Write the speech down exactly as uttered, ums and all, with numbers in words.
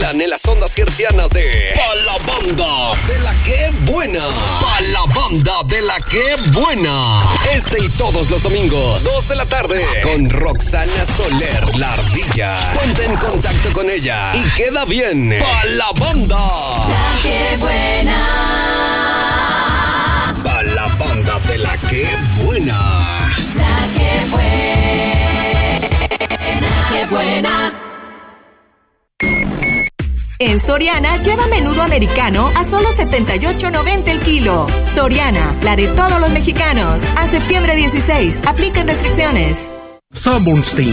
vuelan en las ondas hercianas de Pa' la Banda de la que buena. Pa' la Banda de la que buena. Este y todos los domingos, dos de la tarde, con Roxana Soler, la ardilla. Ponte en contacto con ella y queda bien. Pa' la Banda. La que buena. Pa' la Banda de la que buena. La que buena. Qué buena. En Soriana, lleva menudo americano a solo setenta y ocho noventa el kilo. Soriana, la de todos los mexicanos. A septiembre dieciséis, aplican restricciones. Sanborns te